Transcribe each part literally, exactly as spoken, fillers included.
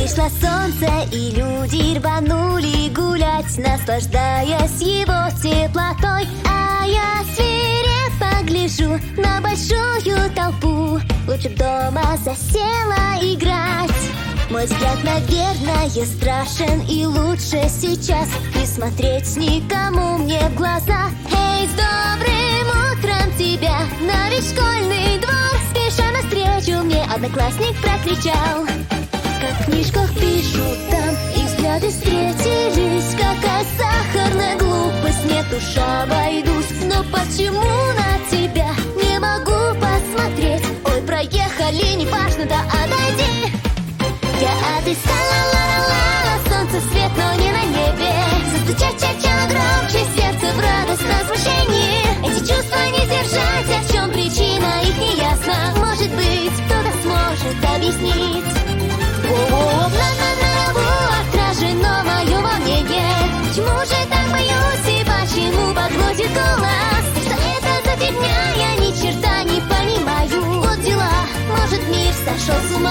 Вышло солнце, и люди рванули гулять, наслаждаясь его теплотой. А я свирепо гляжу на большую толпу, лучше б дома засела играть. Мой взгляд, наверное, страшен, и лучше сейчас не смотреть никому мне в глаза. Эй, с добрым утром тебя на весь школьный двор, спеша навстречу мне одноклассник прокричал. Как в книжках пишут там, их взгляды встретились. Какая сахарная глупость, нет уж обойдусь. Но почему на тебя не могу посмотреть? Ой, проехали, не важно, да отойди. Я отыскала ла-ла-ла, солнце свет, но не на небе. Застучать ча-ча громче, сердце в радостном смущении. Эти чувства не сдержать, а в чем причина, их не ясно. Может быть, кто-то сможет объяснить. О-о-о, на траву отражено мое волнение. Почему же так боюсь и почему подводит голос? Что это за фигня, я ни черта не понимаю. Вот дела, может мир сошел с ума.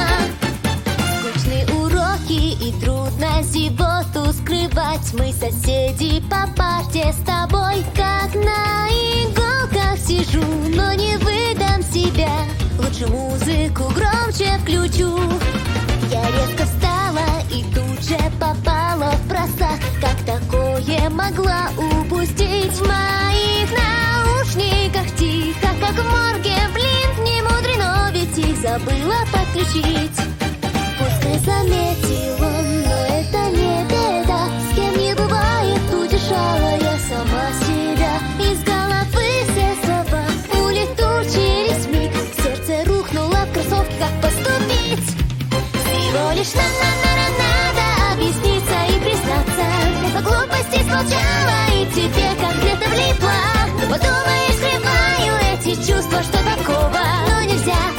И трудно зевоту скрывать. Мы соседи по парте с тобой. Как на иголках сижу, но не выдам себя. Лучше музыку громче включу. Я резко встала и тут же попала в просак. Как такое могла упустить? В моих наушниках тихо, как в морге, блин, не мудрено, ведь их забыла подключить. Пускай заметил он, но это не беда. С кем не бывает, утешала я сама себя. Из головы все слова улетучились вмиг. Сердце рухнуло в кроссовки, как поступить. Всего лишь на-на-на-на надо объясниться и признаться. По глупости смолчала и теперь конкретно влипла. Подумаешь, скрываю эти чувства, что такого, но нельзя.